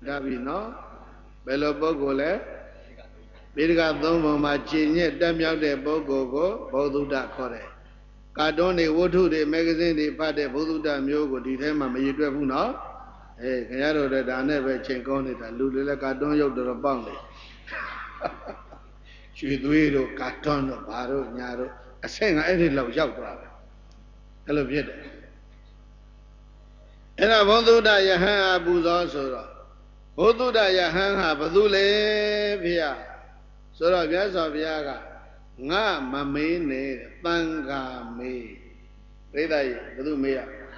ဒါပြီနော်ဘယ်လိုပုဂ္ဂိုလ်လဲပိဋကသုံးပုံမှာကျင့်ညက်တက်မြောက်တဲ့ပုဂ္ဂိုလ်ကိုဘောဓုတ္တခေါ်တယ်ကာတွန်းတွေဝတ္ထုတွေမဂ္ဂဇင်းတွေဖတ်တဲ့ဘောဓုတ္တမျိုးကိုဒီထဲမှာမရည်တွက်ဘူးနော်ခင်ဗျားတို့လည်းဒါနဲ့ပဲချိန်ကောင်းနေတာလူတွေလည်းကာတွန်းရုပ်တော်ပေါက်နေရွှေသွေးတို့ကာတွန်းတို့ဘာတို့ညာတို့အဆင့်ကအဲ့ဒီလောက်ရောက်သွားတယ်အဲ့လိုဖြစ်တယ်အဲ့ဒါဘောဓုတ္တယဟန်အပူဇော်ဆိုတော့ဘောဓုတ္တယဟန်ဟာဘသူလဲဖေရဆိုတော့မြတ်စွာဘုရားကငါမမေးနဲ့တန်ခါမေးပြိဿကြီးဘသူမေးရ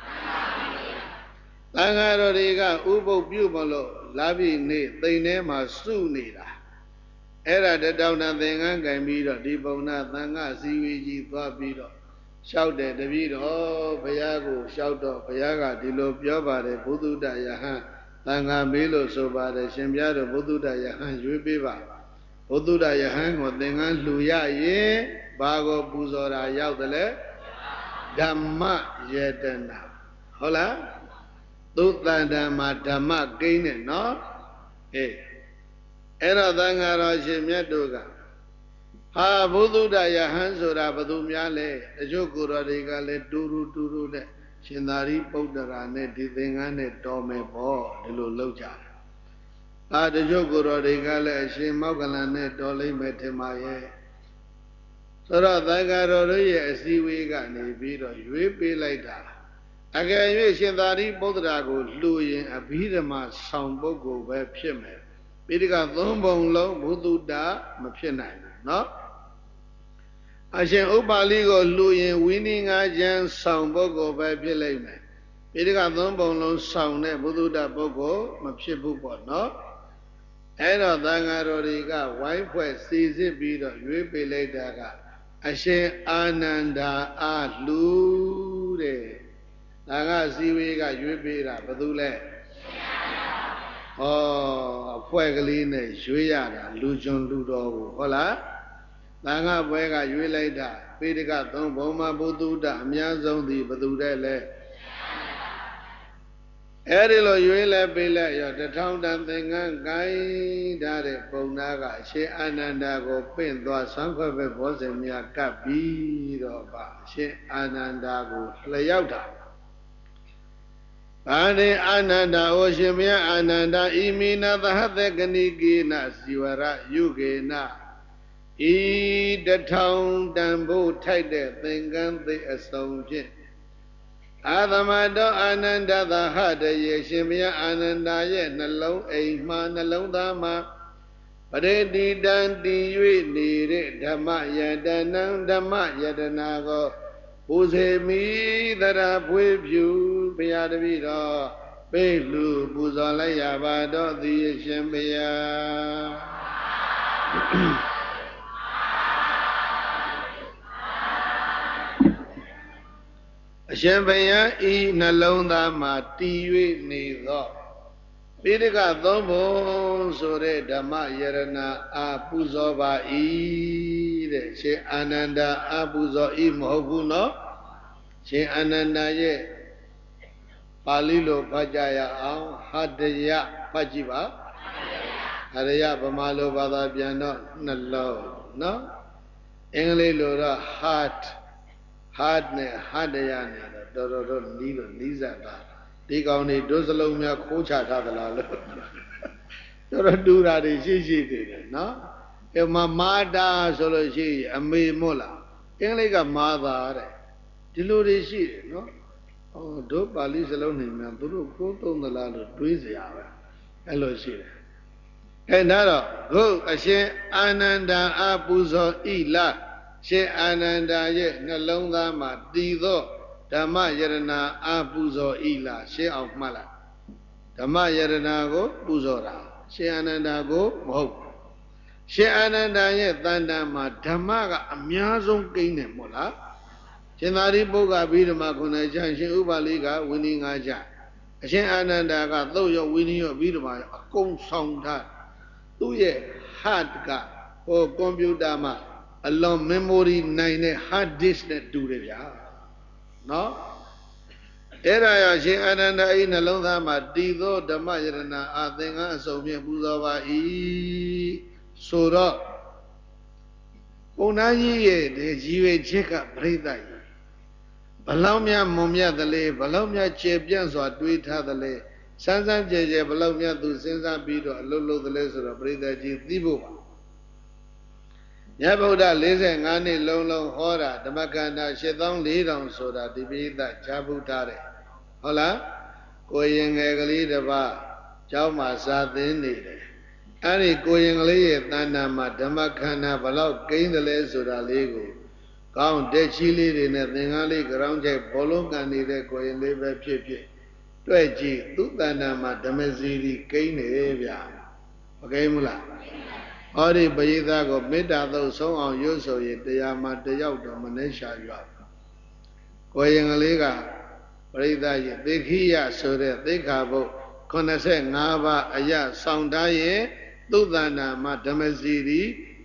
တန်ခါတော်တွေကဥပုပ်ပြုမလို့လာပြီနေသိမ့်ထဲမှာစုနေတာအဲ့ဒါတတောင်တန်သင်္ကန်းကင်ပြီးတော့ဒီပုံနာသံဃာစီဝေကြီးသွားပြီးတော့လျှောက်တယ်တပည့်တော်ဘုရားကိုလျှောက်တော့ဘုရားကဒီလိုပြောပါတယ်ဘုသူတ္တယဟန်တန်ခါမေးလို့ဆိုပါတယ်ရှင်ဘုရားတို့ဘုသူတ္တယဟန်ရွေးပေးပါဘုသူတ္တယဟန်ကိုသင်္ကန်းလှူရရင်ဘာကိုပူဇော်တာရောက်တယ်လဲဓမ္မယတနာဟုတ်လားသုတ္တန်ဓမ္မဓမ္မကိန်းနဲ့နော်အဲ့တော့သံဃာတော်ရှင်မြတ်တို့ကဟာဘုသူတ္တယဟန်ဆိုတာဘသူများလဲတချို့ကိုယ်တော်တွေကလည်းတူတူနဲ့ရှင်သာရိပုတ္တရာနဲ့ဒီသင်္ကန်းနဲ့တော်မယ်ပေါ့ဒီလိုလောက်ကြတယ်တချို့ကိုယ်တော်တွေကလည်းအရှင်မောက္ကလန်နဲ့တော်လိမ့်မယ်ထင်ပါရဲ့ဆိုတော့သံဃာတော်တို့ရဲ့အစည်းအဝေးကနေပြီးတော့ရွေးပေးလိုက်တာအကယ်၍ရှင်သာရိပုတ္တရာကိုလှူရင်အဘိဓမ္မာဆောင်ပုဂ္ဂိုလ်ပဲဖြစ်မယ်ပိဋကသုံးပုံလုံးဘုသူတ္တမဖြစ်နိုင်ဘူးနော်အရှင်ဥပ္ပါလိကိုလှူရင်ဝိနည်းငါးချမ်းဆောင်ပုဂ္ဂိုလ်ပဲဖြစ်လိမ့်မယ်ပိဋကသုံးပုံလုံးဆောင်တဲ့ဘုသူတ္တပုဂ္ဂိုလ်မဖြစ်ဘူးပေါ့နော်အဲ့တော့သံဃာတော်တွေကဝိုင်းဖွဲ့စီစစ်ပြီးတော့ရွေးပေးလိုက်တာကအရှင်အာနန္ဒာအားလှူတဲ့ဒါကစီဝေးကရွေးပေးတာဘယ်သူလဲဟောအဖွဲ့ကလေးနဲ့ရွေးရတာလူကျွန်လူတော်ကိုဟုတ်လားသံဃာဘွဲကရွေးလိုက်တာပိဋကသုံးဘုံမှာဘုသူတ္တအများဆုံးသည်ဘယ်သူတဲ့လဲအဲ့ဒီလိုရွေးလဲပေးလဲရောတထောင်တန်သင်္ကန်းကိုင်းထားတဲ့ပုံနာကအရှင်အာနန္ဒာကိုပင့်သွားဆွမ်းခွက်ပဲဘောဇင်မြတ်ကပ်ပြီးတော့ပါအရှင်အာနန္ဒာကိုလျှောက်တာဘာနေအာနန္ဒာဩရှင်မြတ်အာနန္ဒာဣမိနသဟတကဏိကေနစီဝရယုကေနဤတထောင်တန်ဖို့ထိုက်တဲ့သင်္ကန်းသိအစုံဖြင့်အာသမတောအာနန္ဒသဟတယေရှင်ဘုရားအာနန္ဒာရဲ့နှလုံးအိမ်မှာနှလုံးသားမှာပရိတိတံတည်၍နေတဲ့ဓမ္မယတနံဓမ္မယတနာကိုပူဇေမိသရဖွေးဖြူဘုရားတပည့်တော်ပေးလူပူဇော်လိုက်ရပါတော့သည်ရှင်ဘုရားအရှင်ဘုရားဤနှလုံးသားမှာတည်၍နေသောပိဋကသုံးဘုံဆိုတဲ့ဓမ္မယရဏအာပူဇော်ပါ၏တဲ့ရှင်အာနန္ဒာအာပူဇော်၏မဟုတ်ဘူးနော်ရှင်အာနန္ဒာရဲ့ပါဠိလိုဖတ်ကြရအောင်ဟတယဖတ်ကြည့်ပါဟတယဗမာလိုဘာသာပြန်တော့နှလုံးနော်အင်္ဂလိပ်လိုတော့ heart နဲ့ဟတယနဲ့တော့တော်တော်နီးစပ်တာဒီကောင်တွေဒုစလုံးများခိုးချထားသလားလို့တော်တော်တူတာတွေရှိသေးတယ်နော်အဲမာတာဆိုလို့ရှိရင်အမေမို့လားအင်္ဂလိပ်ကမာသာတဲ့ဒီလိုတွေရှိတယ်နော်တို့ပါဠိစလုံးနေများသူတို့ကိုးသုံးသလားလို့တွေးစရာပဲအဲ့လိုရှိတယ်အဲဒါတော့ခုအရှင်အာနန္ဒာအာပူဇော်ဤလားရှင်အာနန္ဒာရဲ့နှလုံးသားမှာတည်သောဓမ္မယရဏအာပူဇော်ဤလားရှင်းအောင်မှတ်လိုက်ဓမ္မယရဏကိုပူဇော်တာရှင်အာနန္ဒာကိုမဟုတ်ရှင်အာနန္ဒာရဲ့တန်တန်မှာဓမ္မကအများဆုံးကိန်းတယ်မို့လားရှင်သာရိပုတ္တရာဘိဓမ္မာခုနှစ်ချမ်းရှင်ဥပါလိကဝိနည်းငါးချမ်းအရှင်အာနန္ဒာကသုတ်ရောဝိနည်းရောဘိဓမ္မာရောအကုန်ဆောင်ထားသူ့ရဲ့ hard ကဟိုကွန်ပျူတာမှာအလွန် memory နိုင်တဲ့ hard disk နဲ့တူတယ်ဗျာနော်အဲ့ဒါရောရှင်အာနန္ဒာဤနှလုံးသားမှာတည်သောဓမ္မယရဏအာသင်္ကန်းအစုံဖြင့်ပူဇော်ပါ၏ဆိုတော့ဘုန်းသားကြီးရဲ့ဒီကြီးဝေချက်ကပြိဿကြီးဘလောက်များမွန်မြတ်သလဲဘလောက်များကျေပြန့်စွာတွေးထားသလဲစမ်းစမ်းကြဲကြဲဘလောက်များသူစဉ်းစားပြီးတော့အလုပ်လုပ်သလဲဆိုတော့ပြိဿကြီးသိဖို့ပါမြတ်ဗုဒ္ဓ45နှစ်လုံးလုံးဟောတာဓမ္မကန္တာ8400ဆိုတာဒီပိဋကဈာပုထားတယ်ဟုတ်လားကိုရင်ငယ်ကလေးတစ်ပါးကျောင်းမှာစာသင်နေတယ်အဲ့ဒီကိုရင်ကလေးရဲ့တဏ္ဍာမှာဓမ္မခန္ဓာဘလောက်ကိန်းတယ်လဲဆိုတာလေးကိုကောင်းတက်ချီလေးတွေနဲ့သင်္ကန်းလေးကြောင်းချိုက်ဘောလုံးကန်နေတဲ့ကိုရင်လေးပဲဖြစ်ဖြစ်တွေ့ကြည့်သူတဏ္ဍာမှာဓမ္မစီရီကိန်းနေဗျာမကိန်းဘူးလားဟောဒီပရိသတ်ကိုမေတ္တာသုတ်ဆုံးအောင်ရွတ်ဆိုရင်တရားမှာတယောက်တော့မနှဲရှာရွကိုရင်ကလေးကပရိသတ်ရဲ့သေခိယဆိုတဲ့သိက္ခာပုဒ်85ပါးအရဆောင်ထားရင်သုတ္တနာမှာဓမ္မစီရီ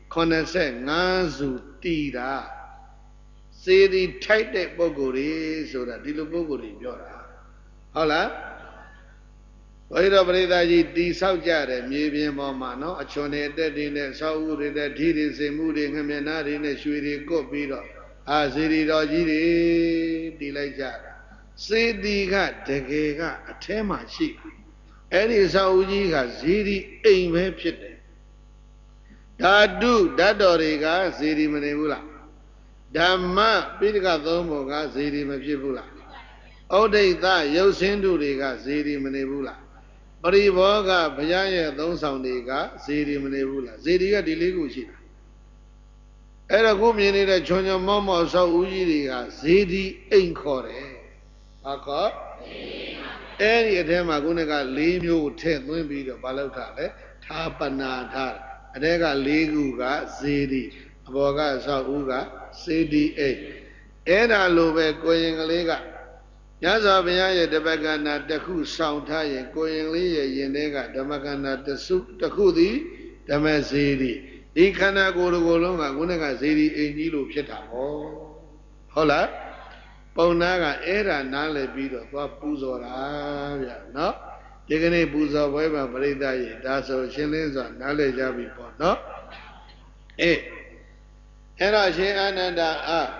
85စုတည်တာစေတီထိုက်တဲ့ပုဂ္ဂိုလ်တွေဆိုတာဒီလိုပုဂ္ဂိုလ်တွေပြောတာဟုတ်လားဘုရားပရိသတ်ကြီးတီဆောက်ကြတယ်မြေပြင်ပေါ်မှာနော်အချွန်တွေအတက်တွေနဲ့ဆောက်ဦးတွေနဲ့ဓိတွေစင်မှုတွေငမျက်နာတွေနဲ့ရွှေတွေကုတ်ပြီးတော့စေတီတော်ကြီးတွေတည်လိုက်ကြတာစေတီကတကယ်ကအထဲမှာရှိအဲ့ဒီဆောက်ဦးကြီးကဇီရီအိမ်ပဲဖြစ်တယ်ဓာတုဓာတ်တော်တွေကဇီရီမနေဘူးလားဓမ္မပိဋကသုံးပုံကဇီရီမဖြစ်ဘူးလားဩဒိတရုပ်ဆင်းတုတွေကဇီရီမနေဘူးလားပရိဘောကဘုရားရဲ့သုံးဆောင်တွေကဇီရီမနေဘူးလားဇီရီကဒီလေးခုရှိတာအဲ့တော့ခုမြင်နေတဲ့ချွန်ချွန်မောမောဆောက်ဦးကြီးတွေကဇီရီအိမ်ခေါ်တယ်ဟာကောအဲ့ဒီအထဲမှာခုနက၄မျိုးထည့်သွင်းပြီးတော့မလုပ်တာလေသာပနာထားအထဲက၄ခုကဇေဒီအပေါ်ကဆောက်ဦးကစေတီအိတ်အဲ့ဒါလိုပဲကိုရင်ကလေးကညဇောဘုရားရဲ့တပကန္နာတစ်ခုဆောင်ထားရင်ကိုရင်လေးရဲ့ယင်ထဲကဓမ္မကန္နာတစ်ခုသည်ဓမ္မစေတီဒီခန္ဓာကိုယ်ကိုယ်လုံးကခုနကစေတီအိမ်ကြီးလို့ဖြစ်တာဟောဟုတ်လားပုံနာကအဲ့ဒါနားလည်ပြီးတော့သွားပူဇော်တာဗျာနော်ဒီကနေ့ပူဇော်ပွဲမှာပရိသတ်ရေဒါဆိုရှင်းလင်းစွာနားလည်ကြပြီပေါ့နော်အဲ့တော့ရှင်အာနန္ဒာ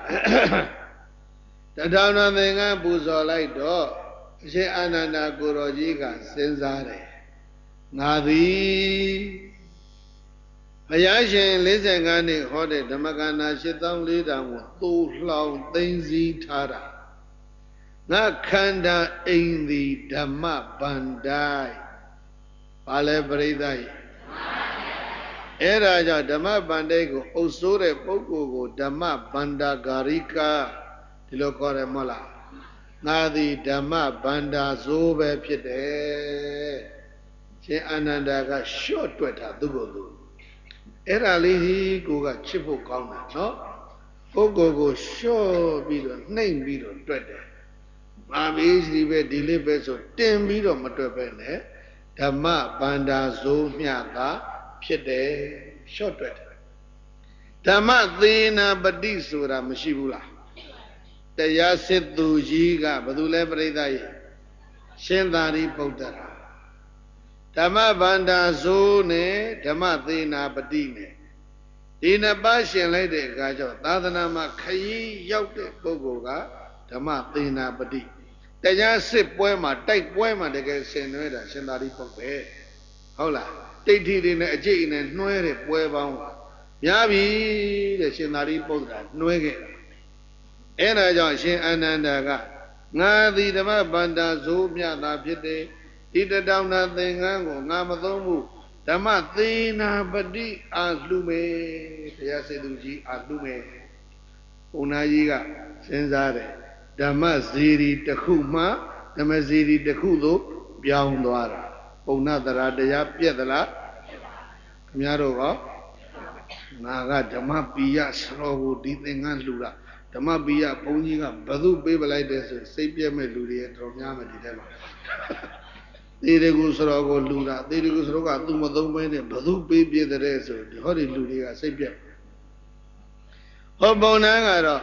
တထောင်တော်သင်္ကန်းပူဇော်လိုက်တော့ရှင်အာနန္ဒာကိုယ်တော်ကြီးကစဉ်းစားတယ်ငါသည်ဘုရားရှင်45နှစ်ဟောတဲ့ဓမ္မကန္နာ8400ကိုသို့လှောင်သိမ့်စည်းထားတာငါခန္ဓာအိမ်သည်ဓမ္မဗန္ဒိုင်ဘာလဲပရိသတ်အဲ့ဒါကြောင့်ဓမ္မဗန္ဒိုင်ကိုအုပ်စိုးတဲ့ပုဂ္ဂိုလ်ကိုဓမ္မဗန္ဒာဂါရိကဒီလိုခေါ်တယ်မဟုတ်လားငါသည်ဓမ္မဗန္ဒာဇိုးပဲဖြစ်တယ်ရှင်အာနန္ဒာကလျှော့တွက်တာသူ့ကိုယ်သူအဲ့ဒါလေးကိုကချစ်ဖို့ကောင်းတာနော်ပုဂ္ဂိုလ်ကိုလျှော့ပြီးတော့နှိမ့်ပြီးတော့တွက်တယ်မာမေးစီပဲဒီလေးပဲဆိုတင်ပြီးတော့မတွက်ပဲနဲ့ဓမ္မဗန္ဒာဇိုးမြတ်သာဖြစ်တယ်လျှော့တွက်တယ်ဓမ္မသေနာပတိဆိုတာမရှိဘူးလားတရားစစ်သူကြီးကဘယ်သူလဲပြိဿရဲ့ရှင်သာရိပုတ္တရာဓမ္မဗန္ဒာဇိုးနဲ့ဓမ္မသေနာပတိနဲ့ဒီနှစ်ပါးရှင်လိုက်တဲ့အခါကျတော့သာသနာမှာခရီးရောက်တဲ့ပုဂ္ဂိုလ်ကဓမ္မသေနာပတိတရားစစ်ပွဲမှာတိုက်ပွဲမှာတကယ်ဆင်နွှဲတာရှင်သာရိပုတ္တရာဟုတ်လားတိဋ္ဌိတွေနဲ့အကျိတ်နဲ့နှွှဲတဲ့ပွဲပေါင်းများပြီတဲ့ရှင်သာရိပုတ္တရာနှွှဲခဲ့တာအဲ့ဒါကြောင့်ရှင်အာနန္ဒာကငါသည်ဓမ္မဗန္ဒာဇိုးမြတ်သာဖြစ်တယ်ဒီတတောင်နာသင်္ကန်းကိုငါမသုံးဘူးဓမ္မသေနာပတိအာလှူမယ်တရားစေသူကြီးအာလှူမယ်ဘုန်းသားကြီးကစဉ်းစားတယ်ဓမ္မဇီရီတစ်ခုမှဓမ္မဇီရီတစ်ခုသို့ပြောင်းသွားတာပုံနာတရာတရားပြက်သလားခင်ဗျားတို့ကငါကဓမ္မပိယစရောကိုဒီသင်္ကန်းလှူတာဓမ္မပိယဘုန်းကြီးကဘသူပေးပလိုက်တဲ့ဆိုစိတ်ပြည့်မဲ့လူတွေတော်များမယ်ဒီထဲမှာသေရကုစရောကိုလှူတာသေရကုစရောကသူမသုံးပဲနဲ့ဘသူပေးပြတဲ့ဆိုဒီဟောဒီလူတွေကစိတ်ပြည့်ဟောပုံနာကတော့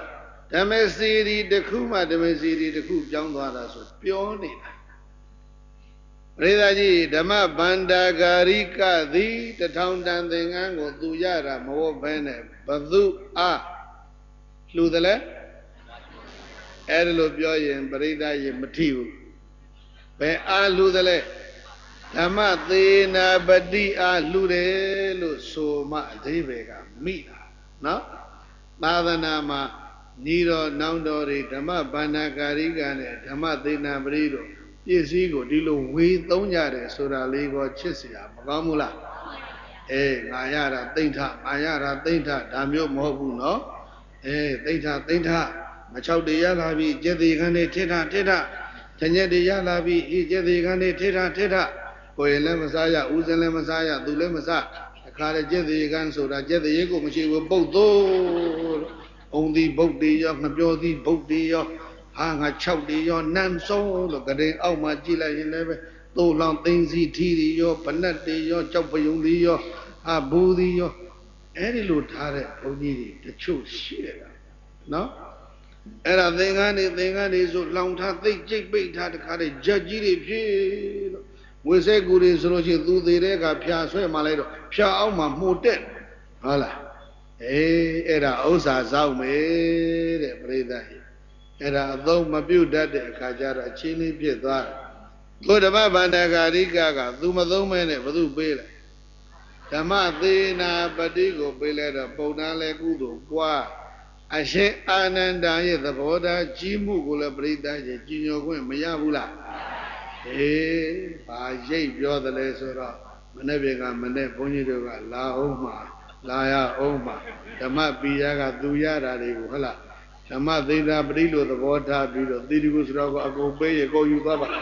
ဓမ္မစီရီတစ်ခုမှဓမ္မစီရီတစ်ခုပြောင်းသွားတာဆိုပြောနေတာပရိသတ်ကြီးဓမ္မဗန္ဒာဂာရိကသည်တထောင်တန်သင်္ကန်းကိုသူရတာမဟုတ်ဘဲနဲ့ဘသူအားလှူတယ်လဲအဲ့ဒါလို့ပြောရင်ပရိသတ်ကြီးမထီဘူးဘယ်အားလှူတယ်လဲဓမ္မသေနာပတိအားလှူတယ်လို့ဆိုမှအသေးပဲကမိတာနော်သာသနာမှာညီတော်နောင်တော်တွေဓမ္မဗန္ဒာဂာရိကနဲ့ဓမ္မသေနာပတိတို့ပစ္စည်းကိုဒီလိုဝေသုံးကြတယ်ဆိုတာလေးကိုချစ်เสียမကောင်းဘူးလားအေးငါရတာသိမ့်ထငါရတာသိမ့်ထဒါမျိုးမဟုတ်ဘူးနော်အေးသိမ့်ထမချောက်တရလာပြီကျက်သေးခန်းနေထိထတညက်တရလာပြီဤကျက်သေးခန်းနေထိထကိုယ်လည်းမစားရဦးစင်လည်းမစားရသူလည်းမစားအခါလေကျက်သေးခန်းဆိုတာကျက်သေးကိုမရှိဘူးပုတ်သို့အုံဒီဘုတ်တေရောငပြောသည်ဘုတ်တေရောဟာငါ6တေရောနန်းစုံလို့ကတဲ့အောက်မှာကြည့်လိုက်ရင်လည်းပဲသို့လောင်သိန်းစီထီတွေရောဗနတ်တွေရောကြောက်ပယုံတွေရောဘူးတွေရောအဲ့ဒီလိုထားတဲ့ဘုန်းကြီးတွေတချို့ရှိတယ်နော်အဲ့ဒါသင်္ကန်းတွေဆိုလောင်ထားသိကြိတ်ပိတ်ထားတခါတည်းကြက်ကြီးတွေဖြစ်လို့ဝိစဲကူတွေဆိုလို့ရှိရင်သူသေးတဲ့ကဖြာဆွဲမှလိုက်တော့ဖြာအောက်မှာမှုတက်ဟုတ်လားအေးအဲ့ဒါဥစ္စာစောက်မေတဲ့ပရိသတ်ကြီးအဲ့ဒါအသုံးမပြုတ်တတ်တဲ့အခါကျတော့အချင်းလေးဖြစ်သွားတယ်ကိုဓမ္မဗန္ဒာဂာရိကကသူမသုံးမဲနဲ့ဘသူပေးလဲဓမ္မသေနာပတိကိုပေးလဲတော့ပုံနာလဲကုသိုလ်ပွားအရှင်အာနန္ဒာရဲ့သဘောထားကြီးမှုကိုလည်းပရိသတ်ကြီးကြီးညိုခွင့်မရဘူးလားအေးဘာရိပ်ပြောတယ်လဲဆိုတော့မနေ့ကမနေ့ဘုန်းကြီးတို့ကလာအောင်မှာလာရအောင်မှာဓမ္မပိယကသူရတာတွေကိုဟုတ်လားဓမ္မသေနာပရိလို့သဘောထားပြီးတော့သီတိကုစတော်ကအကုန်ပေးရကိုယူသွားပါ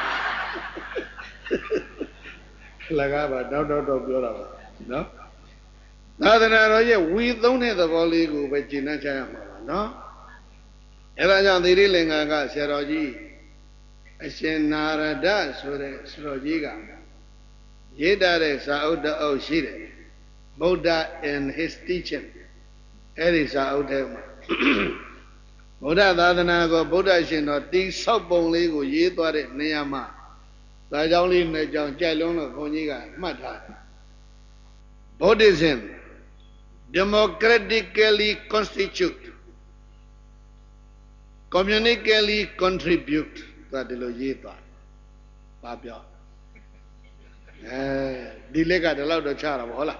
လကားပါတော့ပြောတာပါနော်သာသနာတော်ရဲ့ဝီသုံးတဲ့သဘောလေးကိုပဲကျင့်နှံ့ချရမှာပါနော်အဲဒါကြောင့်သီရိလင်္ကာကဆရာတော်ကြီးအရှင်နာရဒဆိုတဲ့ဆရာတော်ကြီးကရေးထားတဲ့စာအုပ်တအုပ်ရှိတယ် Buddha and his teaching အဲ့ဒီစာအုပ်ထဲမှာဗုဒ္ဓသာသနာကိုဗုဒ္ဓရှင်တော်တိဆောက်ပုံလေးကိုရေးသွားတဲ့နေရာမှာဒါကြောင့်လေးနဲ့ကြောင့်ကြိုက်လုံးလို့ဘုန်းကြီးကမှတ်ထားတယ် Buddhism democratically constitute communically contribute ဒါဒီလိုရေးသွားပါပြောဒီလက်ကဒီလောက်တော့ချတာပေါ့ဟုတ်လား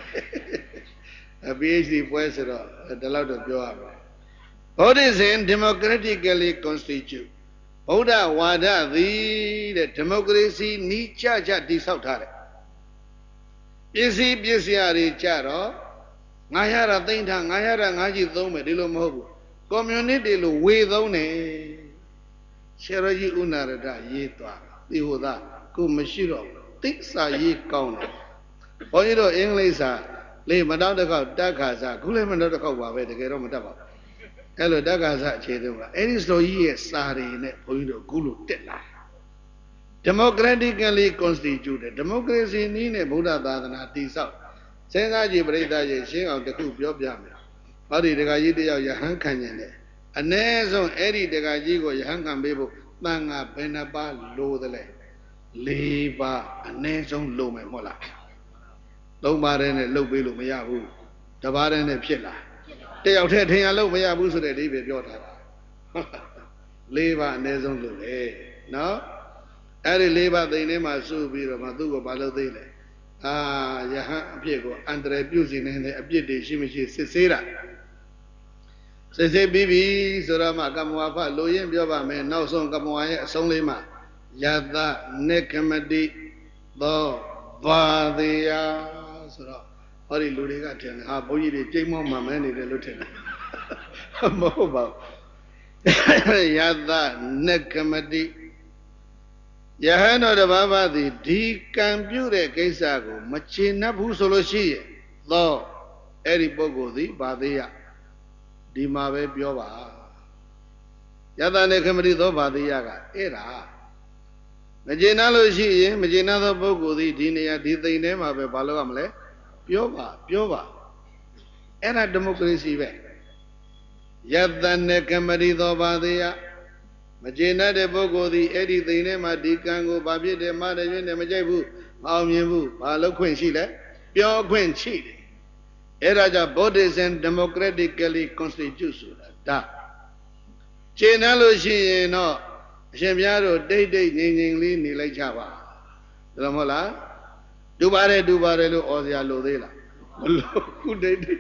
PhD ပွဲဆိုတော့ဒီလောက်တော့ပြောရပါBuddhism democratically constitute ဗုဒ္ဓဝါဒသည်တဲ့ဒီမိုကရေစီနီးကျတည်ဆောက်ထားတယ်ပစ္စည်းတွေကြတော့ငါရတာသိမ့်ထားငါရတာငါကြီးသုံးမယ်ဒီလိုမဟုတ်ဘူး community လို့ဝေသုံးတယ်ဆရာကြီးဥနာရတရေးသွားဒီဟိုသားကိုမရှိတော့သိစာရေးကောင်းတယ်ဘုန်းကြီးတို့အင်္ဂလိပ်စာလေမတော့တစ်ခေါက်တက်ခါစာခုလည်းမတော့တစ်ခေါက်ပါပဲတကယ်တော့မတက်ပါဘူးအဲ့လိုတက္ကသအခြေတုံးကအဲ့ဒီဆိုကြီးရဲ့စာတွေနဲ့ဘုန်းကြီးတို့ခုလိုတက်လာ democratically constituted democracy နည်းနဲ့ဗုဒ္ဓသာသနာတည်ဆောက်စဉ်းစားကြည့်ပြိဿရဲ့ရှင်းအောင်တစ်ခုပြောပြမယ်ဟောဒီဒကာကြီးတယောက်ယဟန်ခံနေတယ်အ ਨੇ ဆုံးအဲ့ဒီဒကာကြီးကိုယဟန်ခံပေးဖို့တန်ခါဘယ်နှပါလိုသလဲ၄ပါအ ਨੇ ဆုံးလိုမယ်မဟုတ်လား၃ပါးတည်းနဲ့လှုပ်ပေးလို့မရဘူးတစ်ပါးတည်းနဲ့ဖြစ်လာတယောက်တည်းထင်ရလို့မရဘူးဆိုတဲ့အဓိပ္ပာယ်ပြောထားတာ၄ပါးအနည်းဆုံးလို့လေနော်အဲ့ဒီ၄ပါးသိနေမှာစုပြီးတော့မှသူ့ကိုဘာလို့သိလဲယဟန်အပြစ်ကိုအန္တရာယ်ပြုစီနေတဲ့အပြစ်တွေရှိမရှိစစ်ဆေးတာစစ်ဆေးပြီးပြီဆိုတော့မှကမ္မဝါဖလိုရင်းပြောပါမယ်နောက်ဆုံးကမ္မဝါရဲ့အဆုံးလေးမှာယသနေကမတိသောဘာသေယဆိုတော့ဟောဒီလူတွေကထင်တယ်ဘုန်းကြီးတွေကြိမ်မောမှန်မဲနေတယ်လို့ထင်တယ်မဟုတ်ပါဘူးယသနေကမတိယဟန်တော်တပါးပါးသည်ဒီကံပြုတဲ့ကိစ္စကိုမချေနှပ်ဘူးဆိုလို့ရှိရင်သောအဲ့ဒီပုဂ္ဂိုလ်သည်ဘာသေးရဒီမှာပဲပြောပါယသနေကမတိသောဘာသေးရကအဲ့ဒါမချေနှပ်လို့ရှိရင်မချေနှပ်သောပုဂ္ဂိုလ်သည်ဒီနေရာဒီသိမ့်ထဲမှာပဲဘာလို့ရမလဲပြောပါအဲ့ဒါဒီမိုကရေစီပဲယ Yatane Kamarido Badia Majena de Bogo, the Eddie, the Nema, Dikango, Babi, the Mother, and the Majabu, Almibu, Palo Quinchile, Pure Quinchile. Eraja bodies and democratically constituted. Da. Chenaloshi, no, Shemiaro, day, Ningling, Nila Java. Ramola, Dubare, or the Alodela. Good day.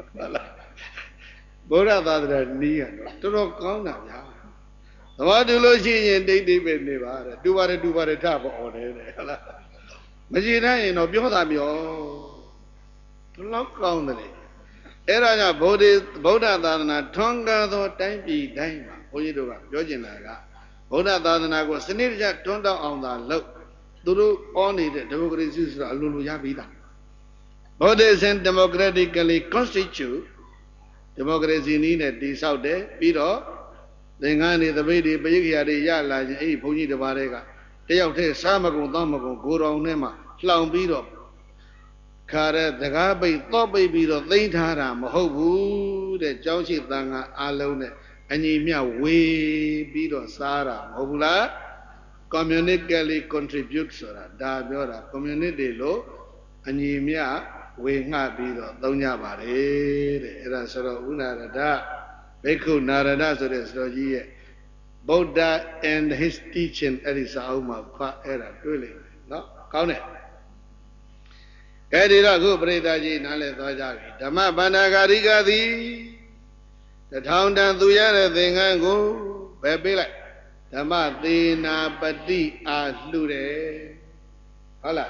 Bora that near, Toro Kona. The one to Loshi and day, Dubare, tap on it. Majina, no, Bioda. Lock on the Era Boda Dana Tonga, the time be Dima, Oyidoga, Georginaga. Boda Dana was Sinija turned on the low. Duru only the democracy is Luluya Vida. Bodies and democratically constitute democracy needed this out there, Piro, the Ngani, the Vedi, Bayikia, the Yala, the Pony the Varega. They out there, Samago, Domago, Guru Nema, Flaum Biro. Kara the Gabi, Toby Biro, they Tara, Mohobu, the Joshi Tanga, Alone, and Yimia, way Biro, Sara, Mobula, communically contributes, Dabura, community low, and Yimia, way not Biro, Donya Bare, Rasara Unarada, Beku Narada, so there's no year. Buddha and his teaching, Elisa Oma, era, really, no? Count it. Kadira go Bredaji Nale Dojagi. Dama Banagariga the town down to Yara thing and go, Babila. Dama Dina Badi as Lude. Hala.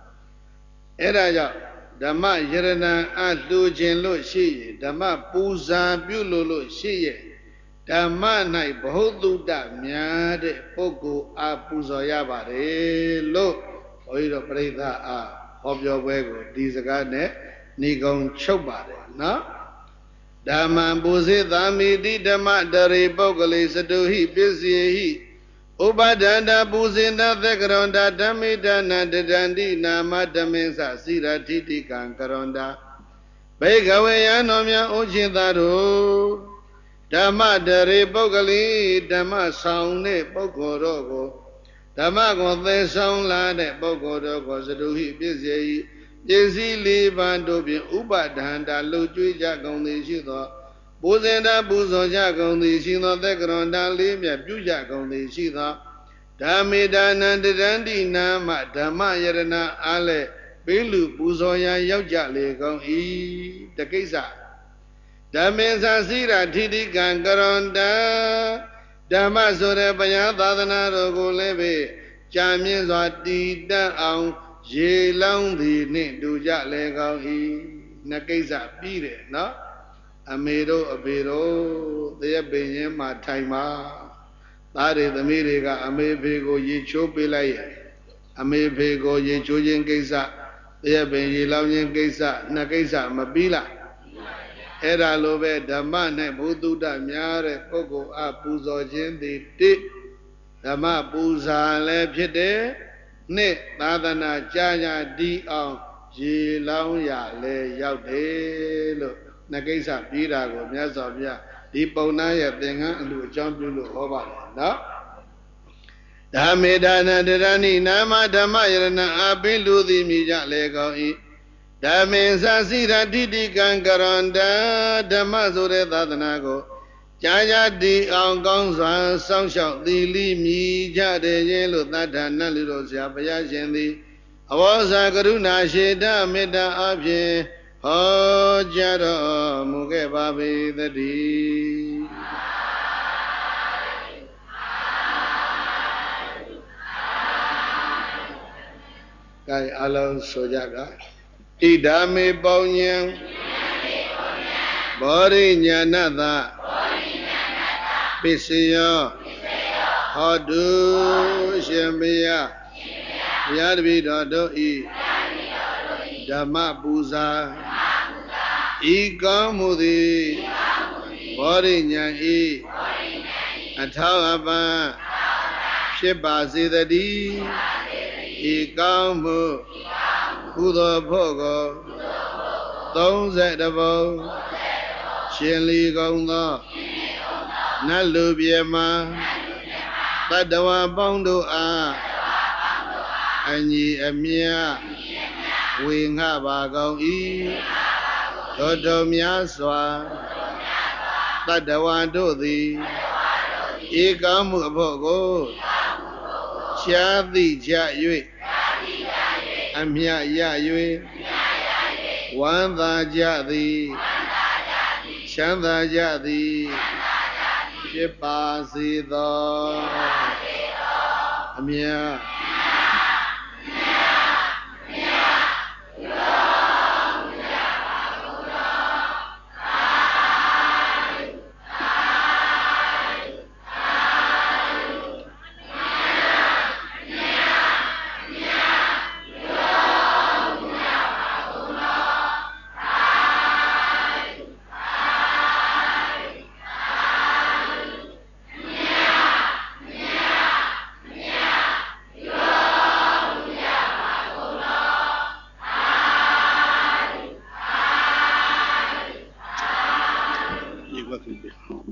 Eraja. Dama Yerana as Lujin Lo Shi. Dama Puza Bulo Lo Shi. Dama Nai Bohudu da Miade Pogo a Puzoyabare Lo. Oiro Breda a. Of your way, these are garden, Nigon Chobade, no? Daman Buzi, Dami, Didama, Dari, Bogali, Saduhi, busy, Ubadanda, Buzina, the Gronda, Damidana, the Dandi, Nama, Damensa, Sira, Titi, Kankaronda, Begaway, Anomia, Ojindaro, Dama, Dari, Bogali, Dama, Sound, Bogorogo. Damago, the sound lad, Bogodo, was a dohi busy, Jizzy, Libandobi, Ubadanda, Luju, Jagon, the Shito, Buzenda, Buzo, Jagon, the Shino, the Gronda, Libya, Bujagon, the Shito, Damidana, the Dandina, Dama, Yerena, Ale, Bilu, Buzoya, Yoja, Legon, the Kesa. Damensa, Sira, Titi, Gangaronda. Damasore Bayadana Rogo Leve, Jamin Zati down, Ye Long the Nit do Jat Lego E. Nakeza Pire, no? Amedo, Abedo, they have been in my time. That is the Miriga, Amebego, Ye Chopilay, Amebego, Ye Chojin Geza, they have been Ye Long Geza, Nakeza, Mabila. Era Lobe, Dama, Budu, Damiare, Pogo, Apuzo, Jendi, Tip, Dama, Buza, Lepide, Ne, Nadana, Jaya, Di, Ji, Lauya, Le, Yaude, Nagesa, Pirago, Miazavia, Di Ponaya, Denga, Lu, Jambu, Hova, no? Damedana, Derani, Nama, Damayana, Abilu, the Mija, Lego, Damensa Sira Didi Gangaronda, Damasure Dadanago, Jaya di Algonza, Sanshao, the Limi, Jade, Yellow, Natana, Little Sapaya, Jendi, Awaza Garuna, Sheda, Meda Abje, Ho Jado, Muge Babi, the D. Kai Alon Sojaga. Idame Bonyang Bori Nyanada Pisiyo Hodu Shembiya Yadvido Doi Dama Buza Ikamudi Bori Nyanyi Atawaba Shibazidadi Ikamu Buddha Pogo, those at the bow, ရှင်လီကုံသောနတ်လူပြေမှာတတ္တဝါပေါင်းတို့အားအညီအမြတ်ဝေငှပါကုန်၏တို့တို့များစွာတတ္တဝါတို့သည်ဧကမှုအဖို့ကိုရှားသိကြ၍အမြတ်ရ၍ဝမ်းသာကြသည်ချမ်းသာကြသည်ဖြစ်ပါစေသောအမြတ်